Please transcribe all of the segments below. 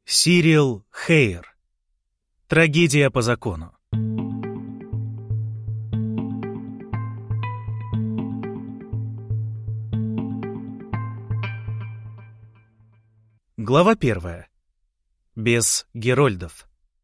Сирил Хейер. Трагедия по закону. Глава 1. Без Герольдов.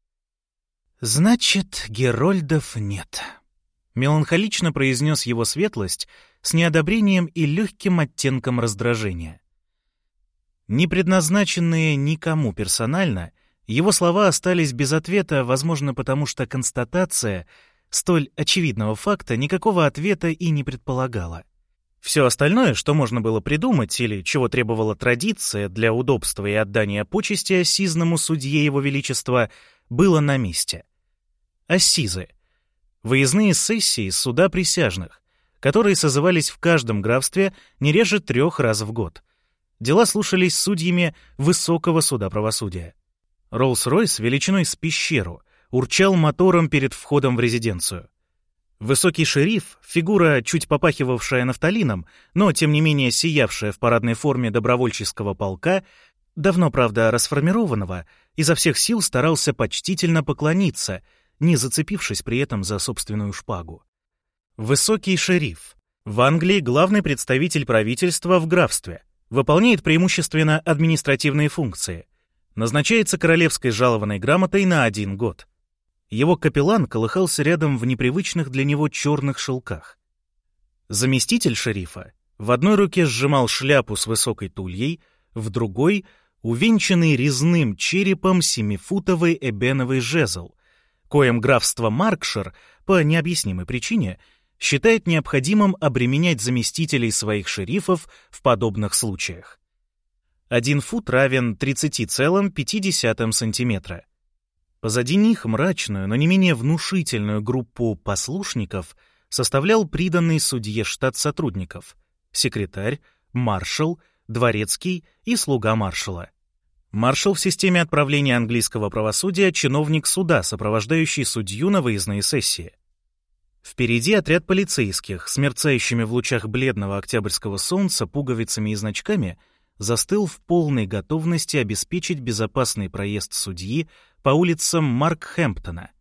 «Значит, Герольдов нет», — меланхолично произнес его светлость с неодобрением и легким оттенком раздражения. Не предназначенные никому персонально, его слова остались без ответа, возможно, потому что констатация столь очевидного факта никакого ответа и не предполагала. Все остальное, что можно было придумать или чего требовала традиция для удобства и отдания почести ассизному судье Его Величества, было на месте. Ассизы — выездные сессии суда присяжных, которые созывались в каждом графстве не реже 3 раз в год. Дела слушались судьями Высокого суда правосудия. Роллс-Ройс величиной с пещеру урчал мотором перед входом в резиденцию. Высокий шериф, фигура, чуть попахивавшая нафталином, но тем не менее сиявшая в парадной форме добровольческого полка, давно, правда, расформированного, изо всех сил старался почтительно поклониться, не зацепившись при этом за собственную шпагу. Высокий шериф. В Англии главный представитель правительства в графстве. Выполняет преимущественно административные функции. Назначается королевской жалованной грамотой на 1 год. Его капеллан колыхался рядом в непривычных для него черных шелках. Заместитель шерифа в одной руке сжимал шляпу с высокой тульей, в другой — увенчанный резным черепом 7-футовый эбеновый жезл, коим графство Маркшир по необъяснимой причине считает необходимым обременять заместителей своих шерифов в подобных случаях. 1 фут равен 30,5 сантиметра. Позади них мрачную, но не менее внушительную группу послушников составлял приданный судье штат сотрудников — секретарь, маршал, дворецкий и слуга маршала. Маршал в системе отправления английского правосудия — чиновник суда, сопровождающий судью на выездные сессии. Впереди отряд полицейских с мерцающими в лучах бледного октябрьского солнца пуговицами и значками застыл в полной готовности обеспечить безопасный проезд судьи по улицам Маркхэмптона.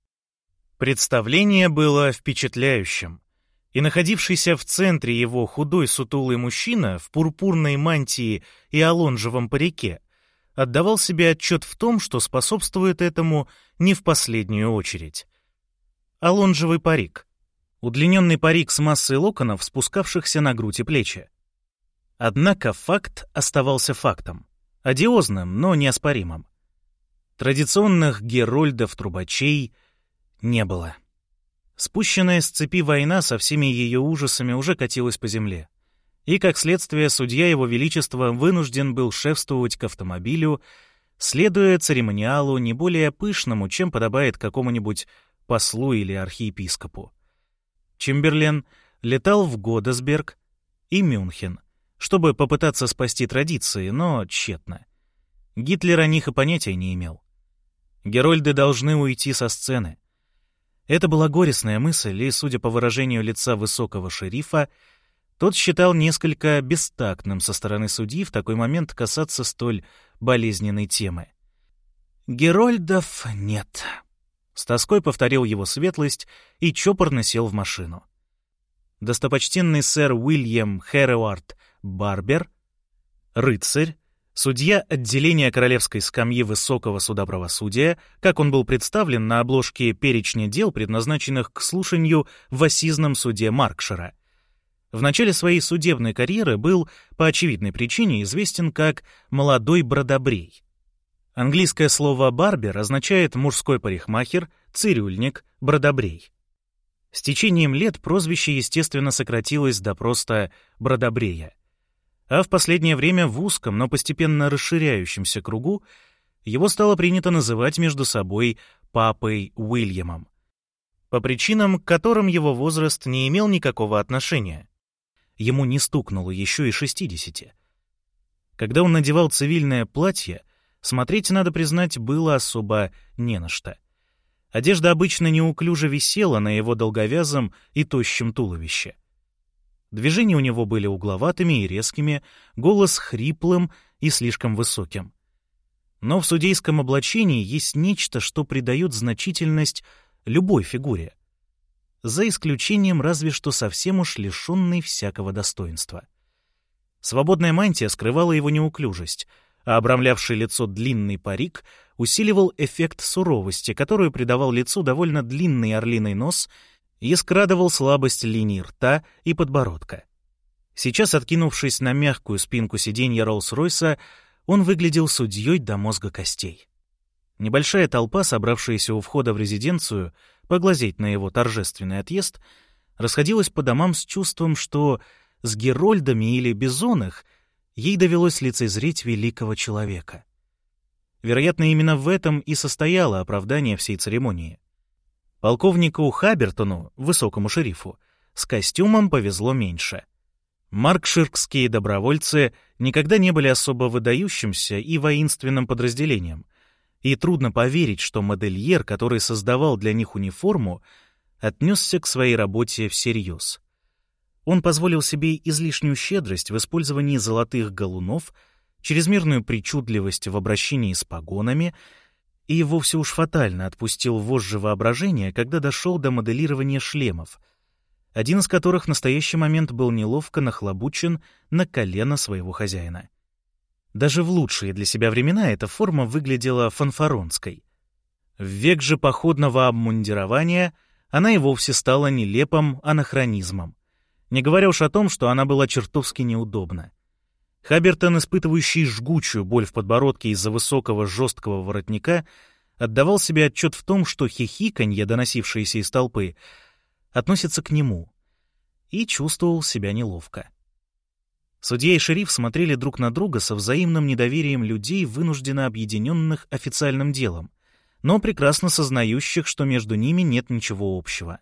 Представление было впечатляющим, и находившийся в центре его худой сутулый мужчина в пурпурной мантии и алонжевом парике отдавал себе отчет в том, что способствует этому не в последнюю очередь. Алонжевый парик. Удлиненный парик с массой локонов, спускавшихся на грудь и плечи. Однако факт оставался фактом. Одиозным, но неоспоримым. Традиционных герольдов-трубачей не было. Спущенная с цепи война со всеми ее ужасами уже катилась по земле. И, как следствие, судья Его Величества вынужден был шефствовать к автомобилю, следуя церемониалу не более пышному, чем подобает какому-нибудь послу или архиепископу. Чемберлен летал в Годесберг и Мюнхен, чтобы попытаться спасти традиции, но тщетно. Гитлер о них и понятия не имел. Герольды должны уйти со сцены. Это была горестная мысль, и, судя по выражению лица высокого шерифа, тот считал несколько бестактным со стороны судьи в такой момент касаться столь болезненной темы. «Герольдов нет», — с тоской повторил его светлость и чопорно сел в машину. Достопочтенный сэр Уильям Херроуард Барбер, рыцарь, судья отделения королевской скамьи Высокого суда правосудия, как он был представлен на обложке перечня дел, предназначенных к слушанию в ассизном суде Маркшира. В начале своей судебной карьеры был, по очевидной причине, известен как «молодой бродобрей». Английское слово «барбер» означает мужской парикмахер, цирюльник, бродобрей. С течением лет прозвище, естественно, сократилось до просто бродобрея. А в последнее время в узком, но постепенно расширяющемся кругу его стало принято называть между собой папой Уильямом, по причинам, к которым его возраст не имел никакого отношения. Ему не стукнуло еще и 60. Когда он надевал цивильное платье, смотреть, надо признать, было особо не на что. Одежда обычно неуклюже висела на его долговязом и тощем туловище. Движения у него были угловатыми и резкими, голос хриплым и слишком высоким. Но в судейском облачении есть нечто, что придает значительность любой фигуре, за исключением разве что совсем уж лишенной всякого достоинства. Свободная мантия скрывала его неуклюжесть, а обрамлявший лицо длинный парик усиливал эффект суровости, которую придавал лицу довольно длинный орлиный нос и скрадывал слабость линий рта и подбородка. Сейчас, откинувшись на мягкую спинку сиденья Роллс-Ройса, он выглядел судьей до мозга костей. Небольшая толпа, собравшаяся у входа в резиденцию, поглазеть на его торжественный отъезд, расходилась по домам с чувством, что с герольдами или бизонах ей довелось лицезреть великого человека. Вероятно, именно в этом и состояло оправдание всей церемонии. Полковнику Хабертону, высокому шерифу, с костюмом повезло меньше. Маркширские добровольцы никогда не были особо выдающимся и воинственным подразделением, и трудно поверить, что модельер, который создавал для них униформу, отнесся к своей работе всерьез. Он позволил себе излишнюю щедрость в использовании золотых галунов, чрезмерную причудливость в обращении с погонами и вовсе уж фатально отпустил вожжи воображения, когда дошел до моделирования шлемов, один из которых в настоящий момент был неловко нахлобучен на колено своего хозяина. Даже в лучшие для себя времена эта форма выглядела фанфаронской. В век же походного обмундирования она и вовсе стала нелепым анахронизмом, не говоря уж о том, что она была чертовски неудобна. Хабертон, испытывающий жгучую боль в подбородке из-за высокого жесткого воротника, отдавал себе отчет в том, что хихиканье, доносившееся из толпы, относится к нему, и чувствовал себя неловко. Судья и шериф смотрели друг на друга со взаимным недоверием людей, вынужденно объединенных официальным делом, но прекрасно сознающих, что между ними нет ничего общего.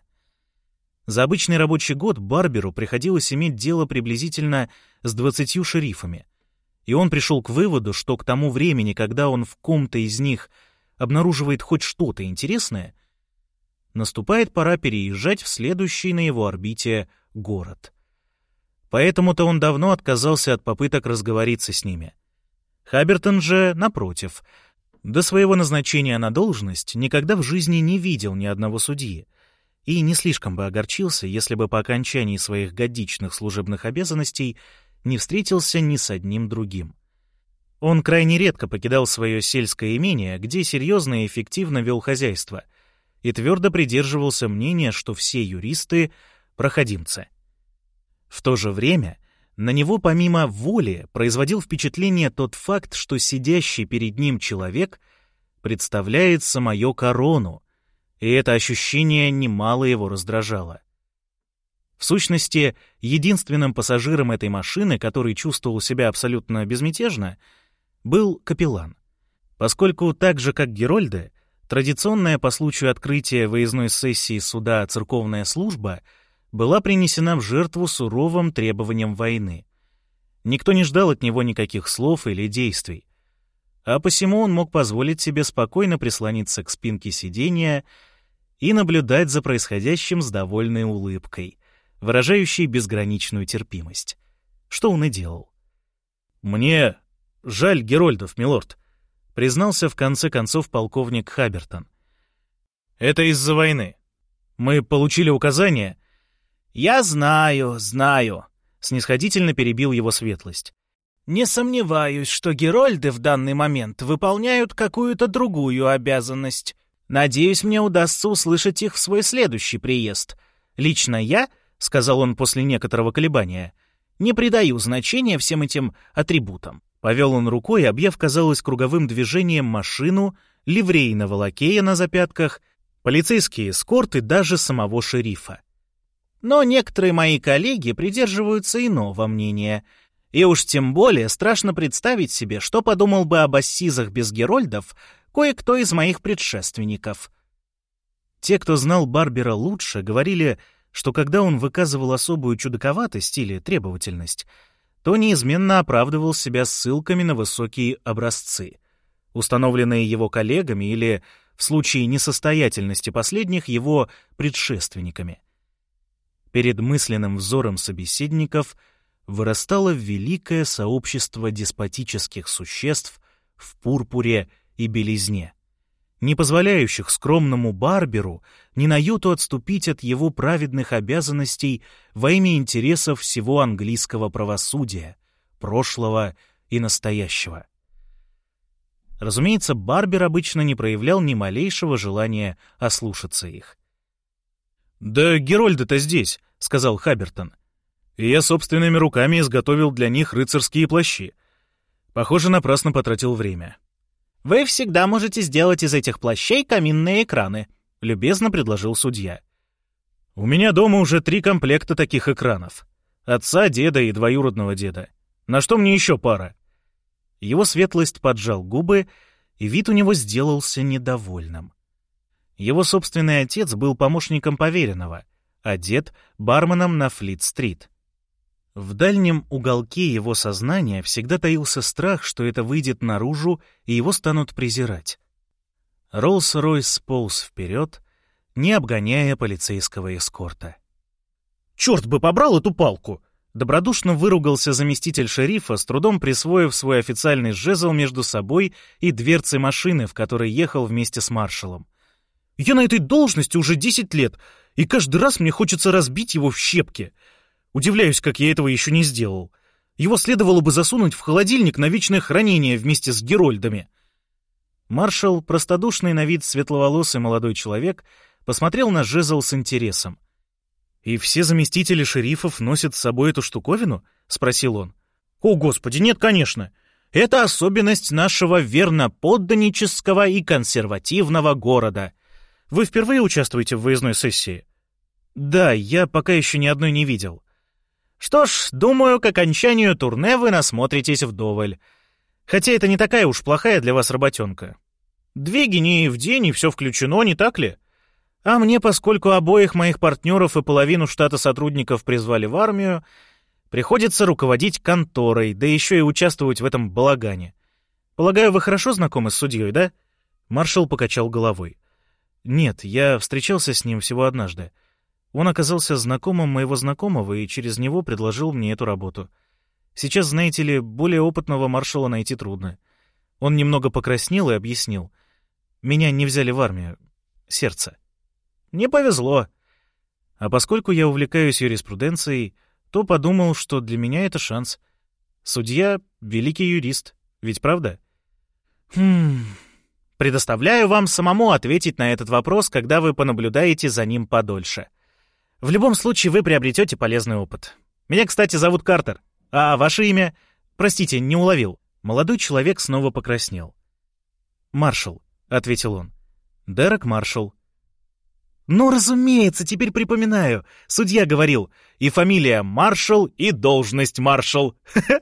За обычный рабочий год Барберу приходилось иметь дело приблизительно с 20 шерифами, и он пришел к выводу, что к тому времени, когда он в ком-то из них обнаруживает хоть что-то интересное, наступает пора переезжать в следующий на его орбите город. Поэтому-то он давно отказался от попыток разговориться с ними. Хабертон же, напротив, до своего назначения на должность никогда в жизни не видел ни одного судьи, и не слишком бы огорчился, если бы по окончании своих годичных служебных обязанностей не встретился ни с одним другим. Он крайне редко покидал свое сельское имение, где серьезно и эффективно вел хозяйство, и твердо придерживался мнения, что все юристы — проходимцы. В то же время на него помимо воли производил впечатление тот факт, что сидящий перед ним человек представляет самую корону, и это ощущение немало его раздражало. В сущности, единственным пассажиром этой машины, который чувствовал себя абсолютно безмятежно, был капеллан, поскольку так же, как герольды, традиционная по случаю открытия выездной сессии суда церковная служба была принесена в жертву суровым требованиям войны. Никто не ждал от него никаких слов или действий, а посему он мог позволить себе спокойно прислониться к спинке сиденья и наблюдать за происходящим с довольной улыбкой, выражающей безграничную терпимость, что он и делал. «Мне жаль герольдов, милорд», — признался в конце концов полковник Хабертон. «Это из-за войны. Мы получили указание...» «Я знаю», — снисходительно перебил его светлость. «Не сомневаюсь, что герольды в данный момент выполняют какую-то другую обязанность. Надеюсь, мне удастся услышать их в свой следующий приезд. Лично я, — сказал он после некоторого колебания, — не придаю значения всем этим атрибутам». Повел он рукой, объяв, казалось, круговым движением машину, ливрейного лакея на запятках, полицейские эскорты, даже самого шерифа. Но некоторые мои коллеги придерживаются иного мнения, и уж тем более страшно представить себе, что подумал бы об ассизах без герольдов кое-кто из моих предшественников. Те, кто знал Барбера лучше, говорили, что когда он выказывал особую чудаковатость или требовательность, то неизменно оправдывал себя ссылками на высокие образцы, установленные его коллегами или, в случае несостоятельности последних, его предшественниками. Перед мысленным взором собеседников вырастало великое сообщество деспотических существ в пурпуре и белизне, не позволяющих скромному Барберу ни на йоту отступить от его праведных обязанностей во имя интересов всего английского правосудия, прошлого и настоящего. Разумеется, Барбер обычно не проявлял ни малейшего желания ослушаться их. «Да Герольды-то здесь», — сказал Хаббертон. «И я собственными руками изготовил для них рыцарские плащи. Похоже, напрасно потратил время». «Вы всегда можете сделать из этих плащей каминные экраны», — любезно предложил судья. «У меня дома уже 3 комплекта таких экранов. Отца, деда и двоюродного деда. На что мне еще пара?» Его светлость поджал губы, и вид у него сделался недовольным. Его собственный отец был помощником поверенного, а дед — барменом на Флит-стрит. В дальнем уголке его сознания всегда таился страх, что это выйдет наружу, и его станут презирать. Роллс-Ройс сполз вперед, не обгоняя полицейского эскорта. «Черт бы побрал эту палку!» Добродушно выругался заместитель шерифа, с трудом присвоив свой официальный жезл между собой и дверцей машины, в которой ехал вместе с маршалом. «Я на этой должности уже 10 лет, и каждый раз мне хочется разбить его в щепки. Удивляюсь, как я этого еще не сделал. Его следовало бы засунуть в холодильник на вечное хранение вместе с герольдами». Маршал, простодушный на вид светловолосый молодой человек, посмотрел на жезл с интересом. «И все заместители шерифов носят с собой эту штуковину?» — спросил он. «О, Господи, нет, конечно. Это особенность нашего верноподданнического и консервативного города. Вы впервые участвуете в выездной сессии?» «Да, я пока еще ни одной не видел». «Что ж, думаю, к окончанию турне вы насмотритесь вдоволь. Хотя это не такая уж плохая для вас работенка. 2 гинеи в день, и все включено, не так ли? А мне, поскольку обоих моих партнеров и половину штата сотрудников призвали в армию, приходится руководить конторой, да еще и участвовать в этом балагане. Полагаю, вы хорошо знакомы с судьей, да?» Маршал покачал головой. «Нет, я встречался с ним всего однажды. Он оказался знакомым моего знакомого и через него предложил мне эту работу. Сейчас, знаете ли, более опытного маршала найти трудно». Он немного покраснел и объяснил. «Меня не взяли в армию. Сердце». «Не повезло». А поскольку я увлекаюсь юриспруденцией, то подумал, что для меня это шанс. Судья — великий юрист, ведь правда? Предоставляю вам самому ответить на этот вопрос, когда вы понаблюдаете за ним подольше. В любом случае вы приобретете полезный опыт. Меня, кстати, зовут Картер. А ваше имя? Простите, не уловил». Молодой человек снова покраснел. «Маршал», — ответил он. «Дерек Маршал». «Ну, разумеется, теперь припоминаю. Судья говорил, и фамилия Маршал, и должность Маршал».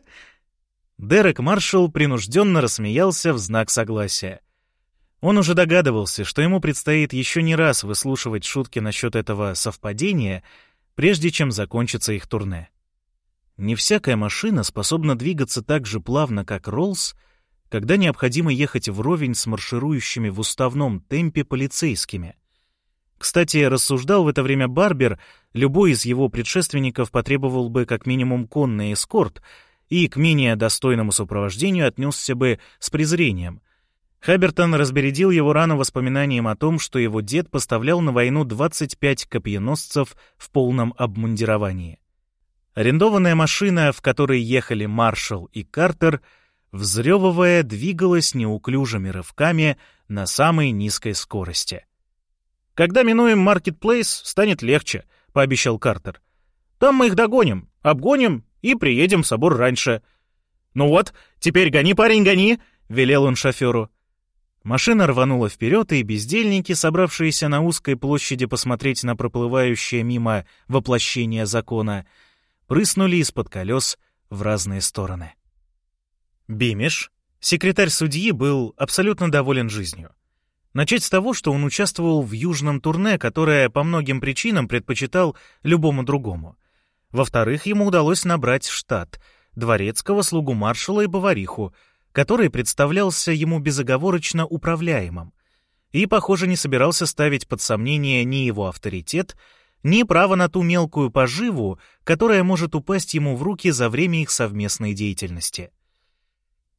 Дерек Маршал принужденно рассмеялся в знак согласия. Он уже догадывался, что ему предстоит еще не раз выслушивать шутки насчет этого совпадения, прежде чем закончится их турне. Не всякая машина способна двигаться так же плавно, как Роллс, когда необходимо ехать вровень с марширующими в уставном темпе полицейскими. Кстати, рассуждал в это время Барбер, любой из его предшественников потребовал бы как минимум конный эскорт и к менее достойному сопровождению отнесся бы с презрением. Хаббертон разбередил его рану воспоминанием о том, что его дед поставлял на войну 25 копьеносцев в полном обмундировании. Арендованная машина, в которой ехали Маршал и Картер, взрёвывая, двигалась неуклюжими рывками на самой низкой скорости. «Когда минуем Маркетплейс, станет легче», — пообещал Картер. «Там мы их догоним, обгоним и приедем в собор раньше». «Ну вот, теперь гони, парень, гони», — велел он шоферу. Машина рванула вперед, и бездельники, собравшиеся на узкой площади посмотреть на проплывающее мимо воплощение закона, прыснули из-под колес в разные стороны. Бимиш, секретарь судьи, был абсолютно доволен жизнью. Начать с того, что он участвовал в южном турне, которое по многим причинам предпочитал любому другому. Во-вторых, ему удалось набрать штат, дворецкого, слугу маршала и повариху, который представлялся ему безоговорочно управляемым и, похоже, не собирался ставить под сомнение ни его авторитет, ни право на ту мелкую поживу, которая может упасть ему в руки за время их совместной деятельности.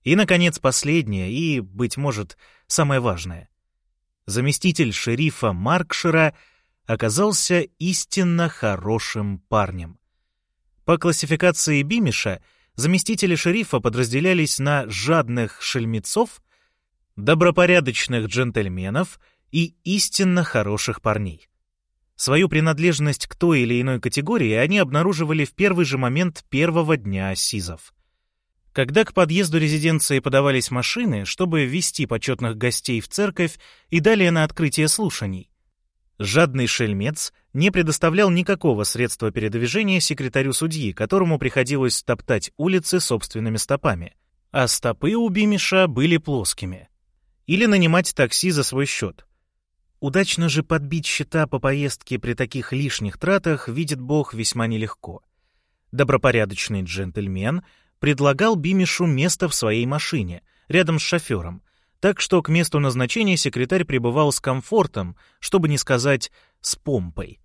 И, наконец, последнее и, быть может, самое важное. Заместитель шерифа Маркшира оказался истинно хорошим парнем. По классификации Бимиша заместители шерифа подразделялись на жадных шельмецов, добропорядочных джентльменов и истинно хороших парней. Свою принадлежность к той или иной категории они обнаруживали в первый же момент первого дня ассизов. Когда к подъезду резиденции подавались машины, чтобы ввести почетных гостей в церковь и далее на открытие слушаний, жадный шельмец не предоставлял никакого средства передвижения секретарю судьи, которому приходилось топтать улицы собственными стопами, а стопы у Бимиша были плоскими. Или нанимать такси за свой счет. Удачно же подбить счета по поездке при таких лишних тратах, видит Бог, весьма нелегко. Добропорядочный джентльмен предлагал Бимишу место в своей машине, рядом с шофером, так что к месту назначения секретарь пребывал с комфортом, чтобы не сказать с помпой.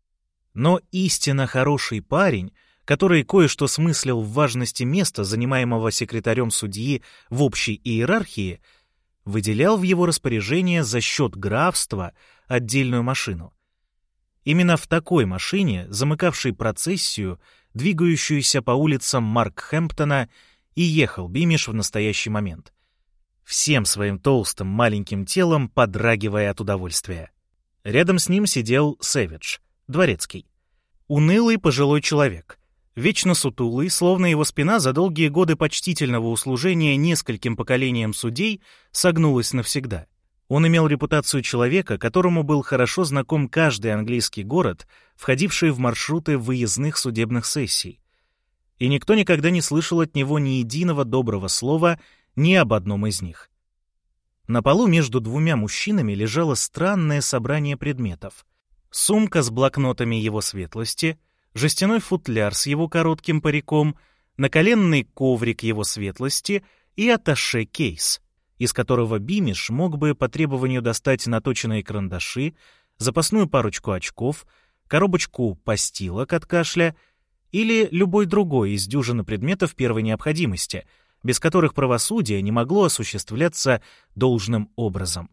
Но истинно хороший парень, который кое-что смыслил в важности места, занимаемого секретарем судьи в общей иерархии, выделял в его распоряжение за счет графства отдельную машину. Именно в такой машине, замыкавшей процессию, двигающуюся по улицам Маркхэмптона, и ехал Бимиш в настоящий момент, всем своим толстым маленьким телом подрагивая от удовольствия. Рядом с ним сидел Сэвидж, дворецкий. Унылый пожилой человек, вечно сутулый, словно его спина за долгие годы почтительного услужения нескольким поколениям судей согнулась навсегда. Он имел репутацию человека, которому был хорошо знаком каждый английский город, входивший в маршруты выездных судебных сессий. И никто никогда не слышал от него ни единого доброго слова ни об одном из них. На полу между двумя мужчинами лежало странное собрание предметов. Сумка с блокнотами его светлости, жестяной футляр с его коротким париком, наколенный коврик его светлости и атташе-кейс, из которого Бимиш мог бы по требованию достать наточенные карандаши, запасную парочку очков, коробочку постилок от кашля или любой другой из дюжины предметов первой необходимости, без которых правосудие не могло осуществляться должным образом.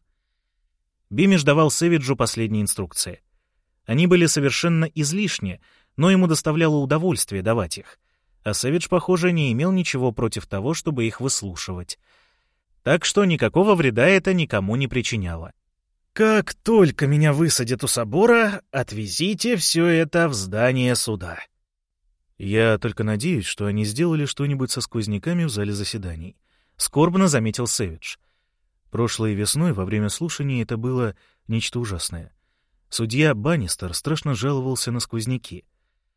Бимиш давал Сэвиджу последние инструкции. Они были совершенно излишни, но ему доставляло удовольствие давать их, а Сэвидж, похоже, не имел ничего против того, чтобы их выслушивать. Так что никакого вреда это никому не причиняло. «Как только меня высадят у собора, отвезите все это в здание суда». «Я только надеюсь, что они сделали что-нибудь со сквозняками в зале заседаний», — скорбно заметил Сэвидж. Прошлой весной во время слушаний это было нечто ужасное. Судья Баннистер страшно жаловался на сквозняки.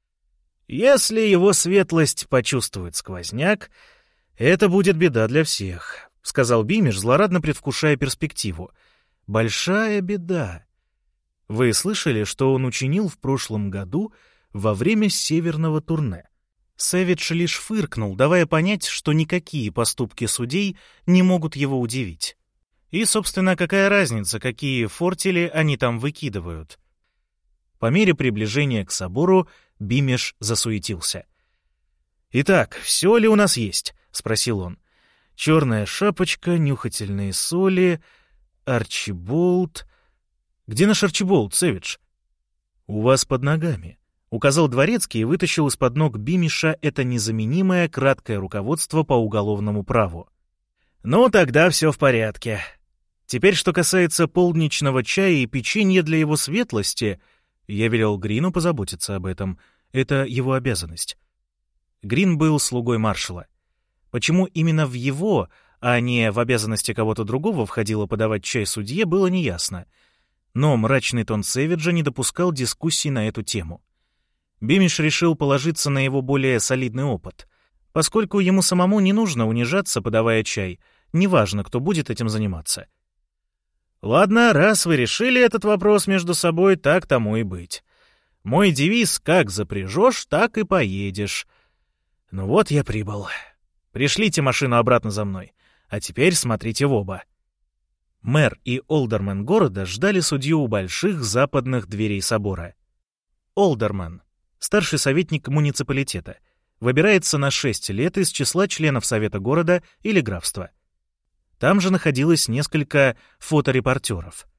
«Если его светлость почувствует сквозняк, это будет беда для всех», — сказал Бимиш, злорадно предвкушая перспективу. «Большая беда. Вы слышали, что он учинил в прошлом году во время северного турне?» Сэвидж лишь фыркнул, давая понять, что никакие поступки судей не могут его удивить. И, собственно, какая разница, какие фортели они там выкидывают? По мере приближения к собору Бимиш засуетился. «Итак, все ли у нас есть?» — спросил он. «Черная шапочка, нюхательные соли, Арчиболд...» «Где наш Арчиболд, Сэвидж?» «У вас под ногами», — указал дворецкий и вытащил из-под ног Бимиша это незаменимое краткое руководство по уголовному праву. «Ну, тогда все в порядке. Теперь, что касается полдничного чая и печенья для его светлости, я велел Грину позаботиться об этом. Это его обязанность». Грин был слугой маршала. Почему именно в его, а не в обязанности кого-то другого входило подавать чай судье, было неясно. Но мрачный тон Сэвиджа не допускал дискуссий на эту тему. Бимиш решил положиться на его более солидный опыт, поскольку ему самому не нужно унижаться, подавая чай, неважно, кто будет этим заниматься. «Ладно, раз вы решили этот вопрос между собой, так тому и быть. Мой девиз «как запряжешь, так и поедешь». Ну вот я прибыл. Пришлите машину обратно за мной, а теперь смотрите в оба». Мэр и олдермен города ждали судью у больших западных дверей собора. Олдермен — старший советник муниципалитета, выбирается на 6 лет из числа членов Совета города или графства. Там же находилось несколько фоторепортеров.